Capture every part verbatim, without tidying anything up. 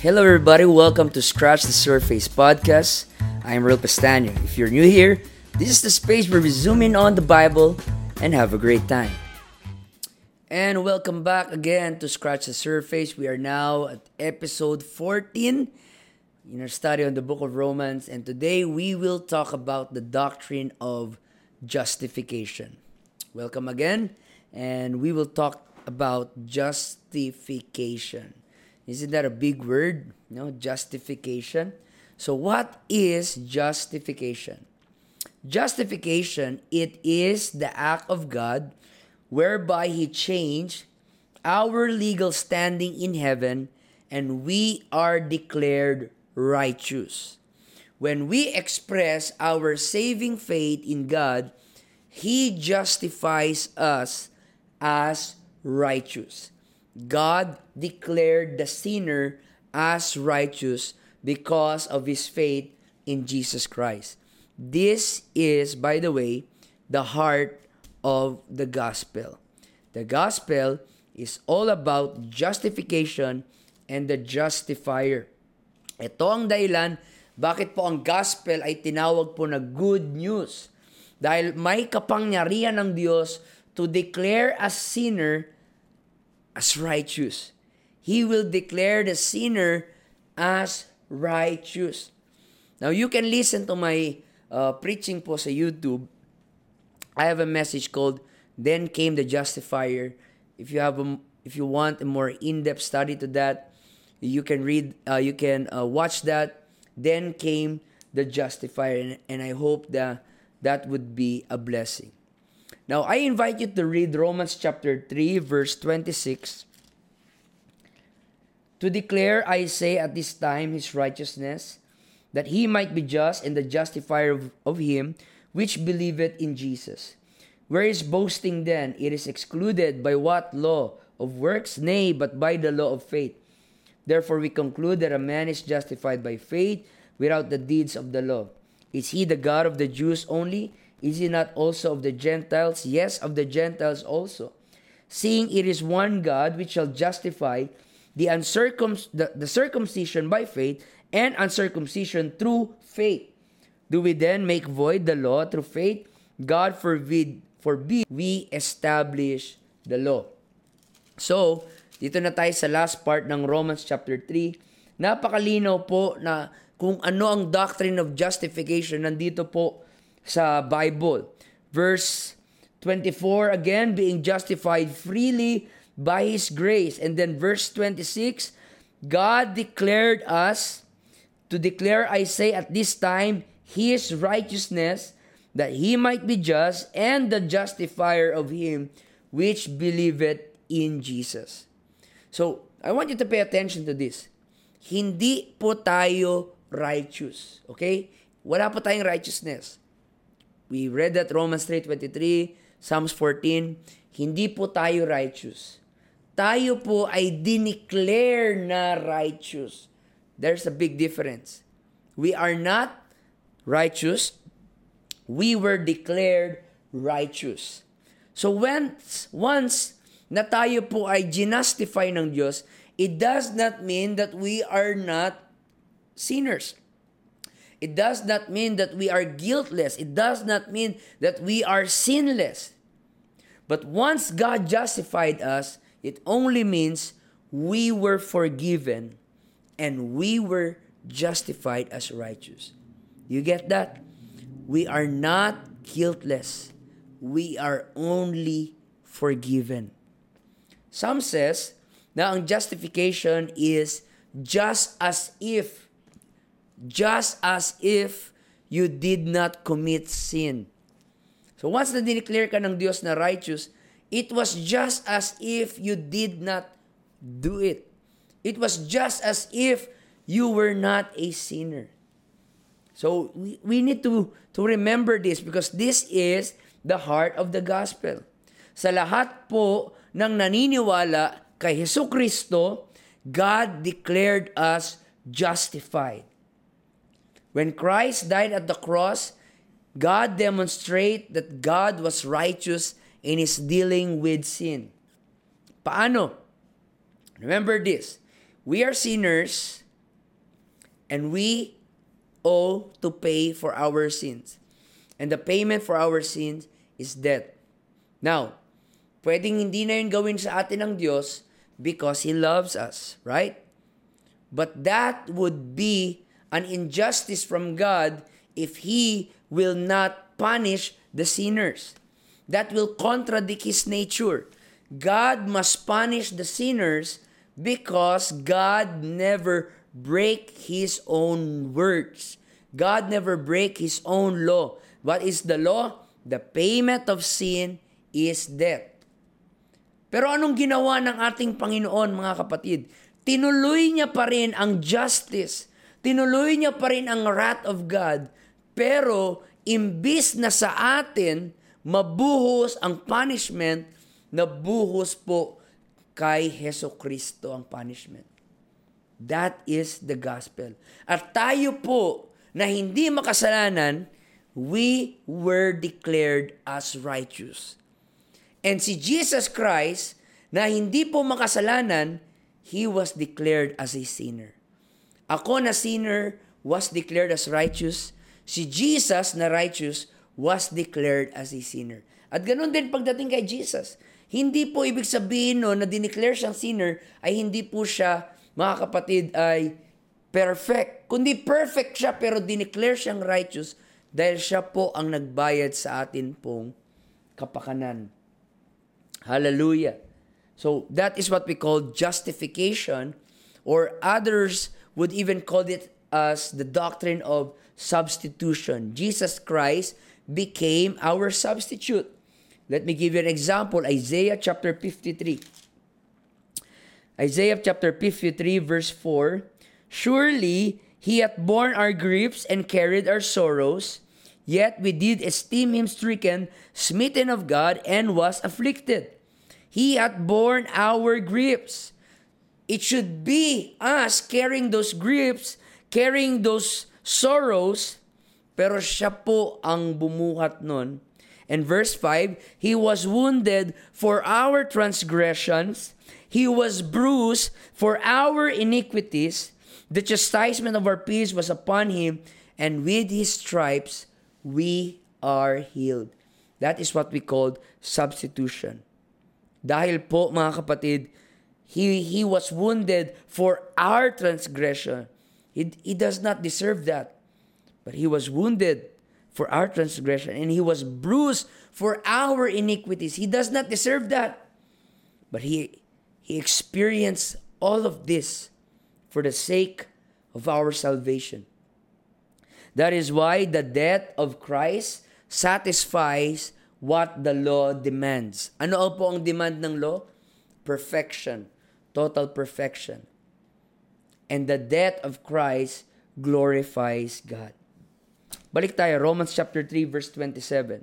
Hello, everybody. Welcome to Scratch the Surface podcast. I'm Real Pestano. If you're new here, this is the space where we zoom in on the Bible and have a great time. And welcome back again to Scratch the Surface. We are now at episode fourteen in our study on the book of Romans. And today we will talk about the doctrine of justification. Welcome again. And we will talk about justification. Isn't that a big word? No, justification. So what is justification? Justification, it is the act of God whereby He changed our legal standing in heaven and we are declared righteous. When we express our saving faith in God, He justifies us as righteous. God declared the sinner as righteous because of his faith in Jesus Christ. This is, by the way, the heart of the gospel. The gospel is all about justification and the justifier. Ito ang dahilan bakit po ang gospel ay tinawag po na good news. Dahil may kapangyarihan ng Diyos to declare a sinner as righteous. He will declare the sinner as righteous. Now, you can listen to my uh, preaching po sa YouTube. I have a message called Then Came the Justifier. If you have a, if you want a more in-depth study to that, you can read, uh, you can uh, watch that. Then Came the Justifier, and, and I hope that that would be a blessing. Now, I invite you to read Romans chapter three, verse twenty-six. To declare, I say, at this time his righteousness, that he might be just and the justifier of, of him which believeth in Jesus. Where is boasting then? It is excluded. By what law? Of works? Nay, but by the law of faith. Therefore we conclude that a man is justified by faith without the deeds of the law. Is he the God of the Jews only? Is he not also of the Gentiles? Yes, of the Gentiles also. Seeing it is one God which shall justify the, uncircum- the, the circumcision by faith and uncircumcision through faith. Do we then make void the law through faith? God forbid, forbid we establish the law. So, dito na tayo sa last part ng Romans chapter three. Napakalinaw po na kung ano ang doctrine of justification nandito po sa Bible. Verse twenty-four, again, being justified freely by His grace. And then verse twenty-six, God declared us, to declare, I say, at this time, His righteousness, that He might be just, and the justifier of him which believeth in Jesus. So, I want you to pay attention to this. Hindi po tayo righteous. Okay? Wala po tayong righteousness. We read that Romans three twenty-three, Psalms fourteen, hindi po tayo righteous. Tayo po ay dineclare na righteous. There's a big difference. We are not righteous. We were declared righteous. So once, once na tayo po ay ginustify ng Diyos, it does not mean that we are not sinners. It does not mean that we are guiltless. It does not mean that we are sinless. But once God justified us, it only means we were forgiven and we were justified as righteous. You get that? We are not guiltless. We are only forgiven. Some says na ang justification is just as if just as if you did not commit sin. So once na dineclare ka ng Diyos na righteous, it was just as if you did not do it. It was just as if you were not a sinner. So we, we need to, to remember this because this is the heart of the gospel. Sa lahat po ng naniniwala kay Jesucristo, God declared us justified. When Christ died at the cross, God demonstrated that God was righteous in His dealing with sin. Paano? Remember this. We are sinners. And we owe to pay for our sins. And the payment for our sins is death. Now, pwedeng hindi na yun gawin sa atin ng Diyos because He loves us, right? But that would be an injustice from God if He will not punish the sinners. That will contradict His nature. God must punish the sinners because God never break His own words. God never break His own law. What is the law? The payment of sin is death. Pero anong ginawa ng ating Panginoon, mga kapatid? Tinuloy niya pa rin ang justice. Tinuloy niya pa rin ang wrath of God. Pero imbis na sa atin mabuhos ang punishment, nabuhos po kay Heso Kristo ang punishment. That is the gospel. At tayo po na hindi makasalanan, we were declared as righteous. And si Jesus Christ, na hindi po makasalanan, He was declared as a sinner. Ako na sinner was declared as righteous. Si Jesus na righteous was declared as a sinner. At ganun din pagdating kay Jesus. Hindi po ibig sabihin no, na dineclare siyang sinner ay hindi po siya, mga kapatid, ay perfect. Kundi perfect siya pero dineclare siyang righteous dahil siya po ang nagbayad sa atin pong kapakanan. Hallelujah. So that is what we call justification, or others would even call it as the doctrine of substitution. Jesus Christ became our substitute. Let me give you an example. Isaiah chapter fifty-three. Isaiah chapter fifty-three verse four. Surely He hath borne our griefs and carried our sorrows, yet we did esteem Him stricken, smitten of God, and was afflicted. He hath borne our griefs. It should be us carrying those griefs, carrying those sorrows, pero siya po ang bumuhat nun. And verse five, He was wounded for our transgressions, He was bruised for our iniquities. The chastisement of our peace was upon Him, and with His stripes we are healed. That is what we call substitution. Dahil po, mga kapatid, He, he was wounded for our transgression. He, he does not deserve that. But He was wounded for our transgression, and He was bruised for our iniquities. He does not deserve that. But He, he experienced all of this for the sake of our salvation. That is why the death of Christ satisfies what the law demands. Ano po ang demand ng law? Perfection. Total perfection. And the death of Christ glorifies God. Balik tayo, Romans chapter three, verse twenty-seven.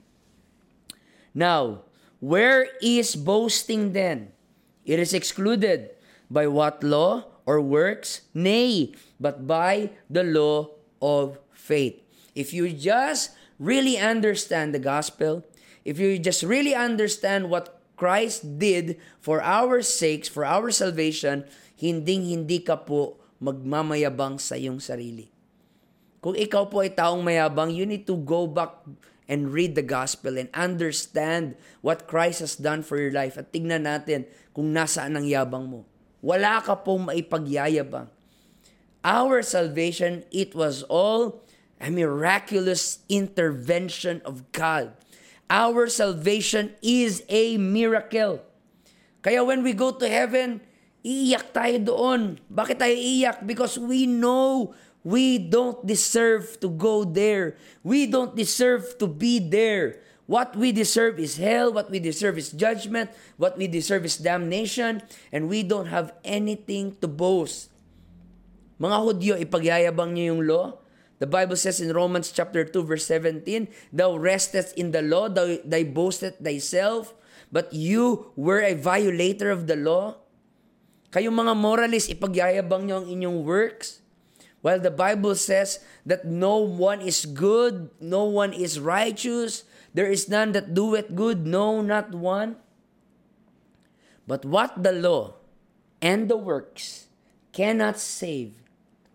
Now, where is boasting then? It is excluded. By what law or works? Nay, but by the law of faith. If you just really understand the gospel, if you just really understand what Christ did for our sakes, for our salvation, hinding-hindi ka po magmamayabang sa iyong sarili. Kung ikaw po ay taong mayabang, you need to go back and read the gospel and understand what Christ has done for your life. At tignan natin kung nasaan ang yabang mo. Wala ka pong maipagyayabang. Our salvation, it was all a miraculous intervention of God. Our salvation is a miracle. Kaya when we go to heaven, iiyak tayo doon. Bakit tayo iiyak? Because we know we don't deserve to go there. We don't deserve to be there. What we deserve is hell. What we deserve is judgment. What we deserve is damnation. And we don't have anything to boast. Mga Hudyo, ipagyayabang niyo yung law. The Bible says in Romans chapter two verse seventeen, Thou restest in the law, thou, thou boastest thyself, but you were a violator of the law. Kayong mga moralists, ipagyayabang niyo ang inyong works. While the Bible says that no one is good, no one is righteous, there is none that doeth good, no, not one. But what the law and the works cannot save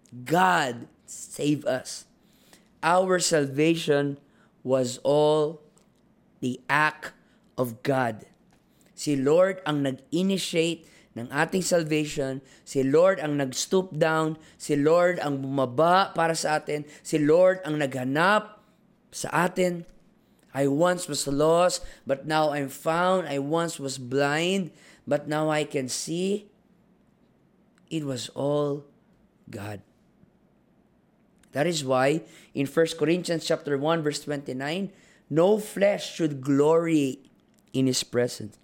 God saved us. Our salvation was all the act of God. Si Lord ang nag-initiate ng ating salvation. Si Lord ang nag-stoop down. Si Lord ang bumaba para sa atin. Si Lord ang naghanap sa atin. I once was lost, but now I'm found. I once was blind, but now I can see. It was all God. That is why in First Corinthians chapter one verse twenty-nine, no flesh should glory in His presence.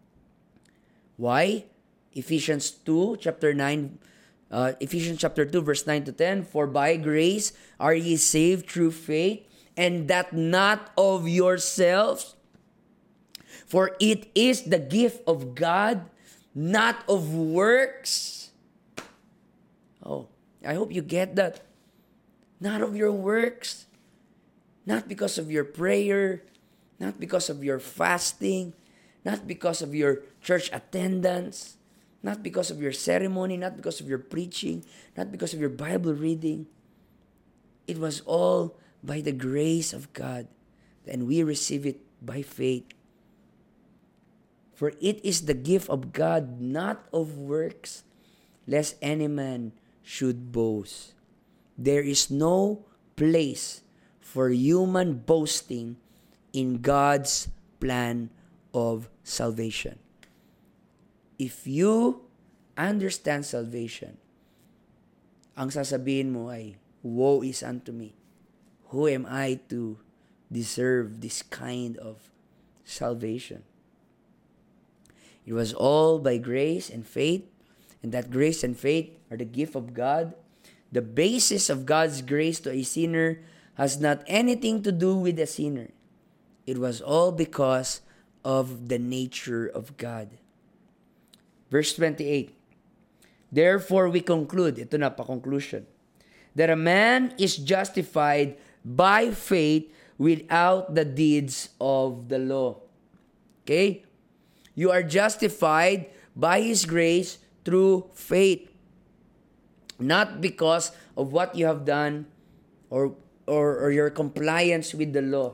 Why? Ephesians two chapter nine, uh, Ephesians chapter two verse nine to ten, for by grace are ye saved through faith, and that not of yourselves, for it is the gift of God, not of works. Oh, I hope you get that. Not of your works. Not because of your prayer, not because of your fasting, not because of your church attendance, not because of your ceremony, not because of your preaching, not because of your Bible reading. It was all by the grace of God, and we receive it by faith. For it is the gift of God, not of works, lest any man should boast. There is no place for human boasting in God's plan of salvation. If you understand salvation, ang sasabihin mo ay, woe is unto me. Who am I to deserve this kind of salvation? It was all by grace and faith, and that grace and faith are the gift of God. The basis of God's grace to a sinner has not anything to do with the sinner. It was all because of the nature of God. Verse twenty-eight. Therefore we conclude, ito na pa conclusion, that a man is justified by faith without the deeds of the law. Okay? You are justified by His grace through faith. Not because of what you have done or, or, or your compliance with the law.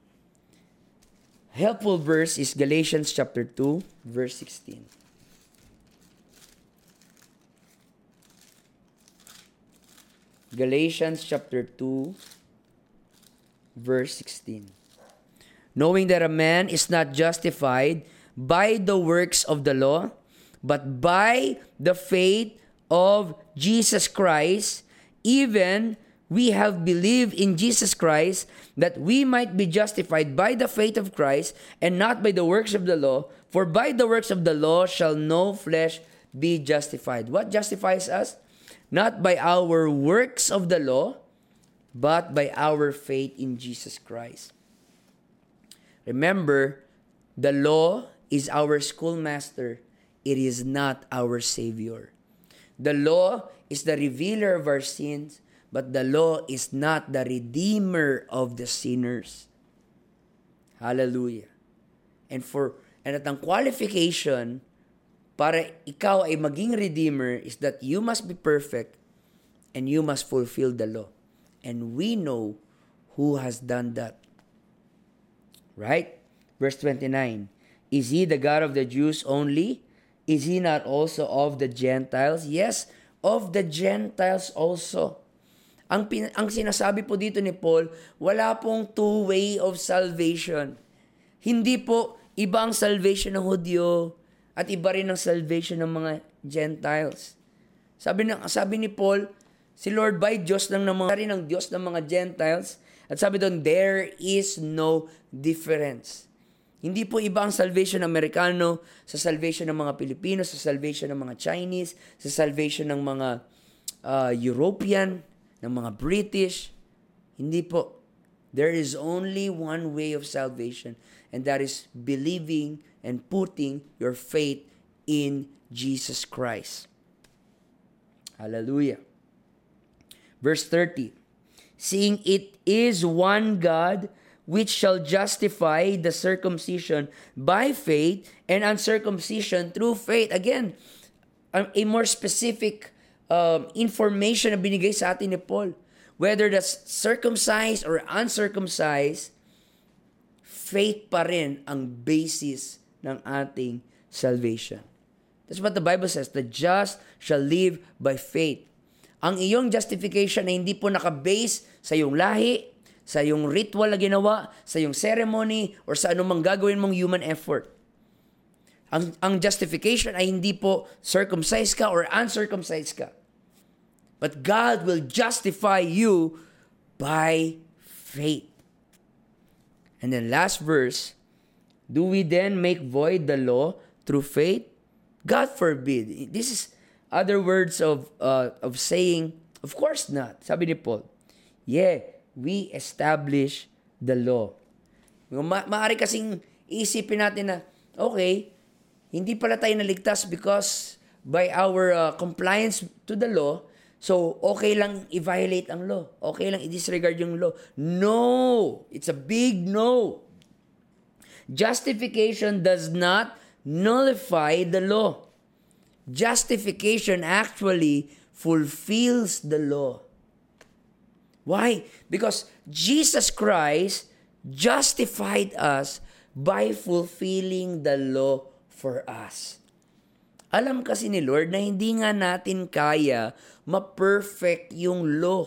Helpful verse is Galatians chapter two, verse sixteen. Galatians chapter two, verse sixteen. Knowing that a man is not justified by the works of the law, but by the faith of Jesus Christ, even we have believed in Jesus Christ, that we might be justified by the faith of Christ, and not by the works of the law. For by the works of the law shall no flesh be justified. What justifies us? Not by our works of the law, but by our faith in Jesus Christ. Remember, the law is our schoolmaster. It is not our Savior. The law is the revealer of our sins, but the law is not the redeemer of the sinners. Hallelujah. And for and at ang qualification para ikaw ay maging redeemer is that you must be perfect and you must fulfill the law. And we know who has done that. Right? Verse twenty-nine. Is He the God of the Jews only? Is He not also of the Gentiles? Yes, of the Gentiles also. Ang, pin- ang sinasabi po dito ni Paul, wala pong two-way of salvation. Hindi po iba ang salvation ng Hudyo at iba rin ang salvation ng mga Gentiles. Sabi, ng, sabi ni Paul, si Lord by Diyos lang ng mga rin ang Diyos ng mga Gentiles. At sabi doon, there is no difference. Hindi po iba ang salvation ng Amerikano sa salvation ng mga Pilipino, sa salvation ng mga Chinese, sa salvation ng mga uh, European, ng mga British. Hindi po. There is only one way of salvation, and that is believing and putting your faith in Jesus Christ. Hallelujah. Verse thirty. Seeing it is one God which shall justify the circumcision by faith and uncircumcision through faith. Again, a, a more specific um, information na binigay sa atin ni Paul. Whether that's circumcised or uncircumcised, faith pa rin ang basis ng ating salvation. That's what the Bible says. The just shall live by faith. Ang iyong justification ay hindi po nakabase sa iyong lahi, sa iyong ritual na ginawa, sa iyong ceremony, or sa anumang gagawin mong human effort. Ang, ang justification ay hindi po circumcised ka or uncircumcised ka. But God will justify you by faith. And then last verse, do we then make void the law through faith? God forbid. This is other words of uh, of saying, of course not. Sabi ni Paul, yeah, we establish the law. Ma- maari kasing isipin natin na, okay, hindi pala tayo naligtas because by our uh, compliance to the law, so okay lang i-violate ang law. Okay lang i-disregard yung law. No! It's a big no. Justification does not nullify the law. Justification actually fulfills the law. Why? Because Jesus Christ justified us by fulfilling the law for us. Alam kasi ni Lord na hindi nga natin kaya ma-perfect yung law.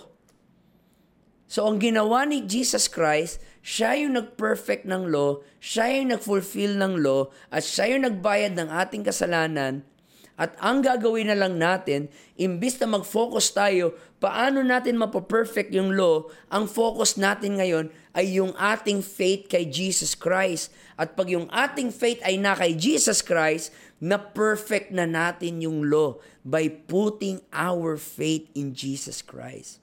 So ang ginawa ni Jesus Christ, siya yung nag-perfect ng law, siya yung nag-fulfill ng law, at siya yung nagbayad ng ating kasalanan. At ang gagawin na lang natin, imbis na mag-focus tayo, paano natin mapaperfect yung law, ang focus natin ngayon ay yung ating faith kay Jesus Christ. At pag yung ating faith ay na kay Jesus Christ, na perfect na natin yung law by putting our faith in Jesus Christ.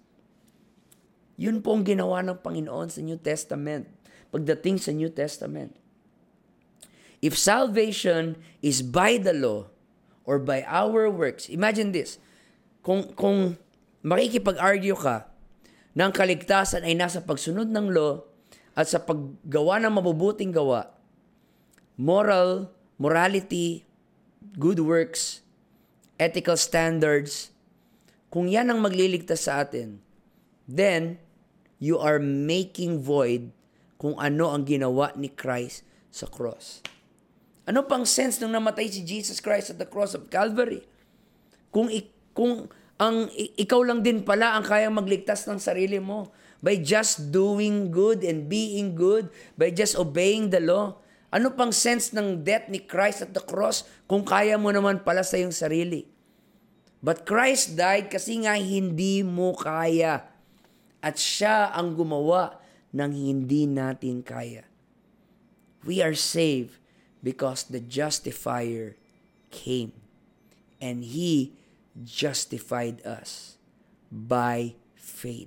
Yun po ang ginawa ng Panginoon sa New Testament, pagdating sa New Testament. If salvation is by the law, or by our works. Imagine this. Kung, kung makikipag-argue ka ng kaligtasan ay nasa pagsunod ng law at sa paggawa ng mabubuting gawa, moral, morality, good works, ethical standards, kung yan ang magliligtas sa atin, then you are making void kung ano ang ginawa ni Christ sa cross. Ano pang sense nung namatay si Jesus Christ at the cross of Calvary? Kung, kung ang ikaw lang din pala ang kayang magligtas ng sarili mo by just doing good and being good, by just obeying the law. Ano pang sense ng death ni Christ at the cross kung kaya mo naman pala sa iyong sarili? But Christ died kasi nga hindi mo kaya. At siya ang gumawa ng hindi natin kaya. We are saved because the justifier came and he justified us by faith.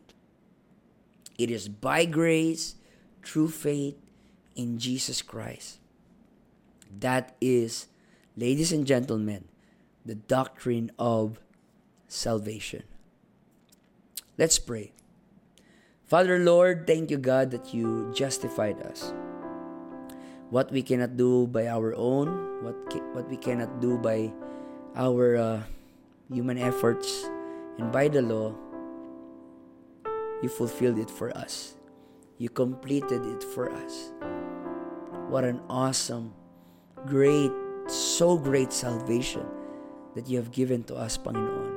It is by grace, through faith in Jesus Christ. That is, ladies and gentlemen, the doctrine of salvation. Let's pray. Father, Lord, thank you, God, that you justified us. What we cannot do by our own, what ca- what we cannot do by our uh, human efforts and by the law, you fulfilled it for us. You completed it for us. What an awesome, great, so great salvation that you have given to us, Panginoon.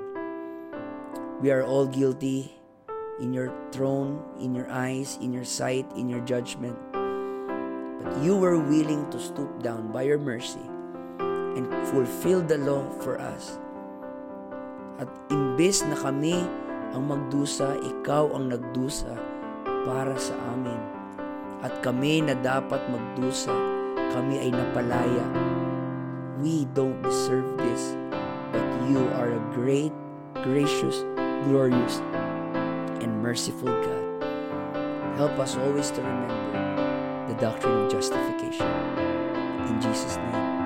We are all guilty in your throne, in your eyes, in your sight, in your judgment. But you were willing to stoop down by your mercy and fulfill the law for us. At imbes na kami ang magdusa, ikaw ang nagdusa para sa amin. At kami na dapat magdusa, kami ay napalaya. We don't deserve this, but you are a great, gracious, glorious, and merciful God. Help us always to remember the doctrine of justification. In Jesus' name.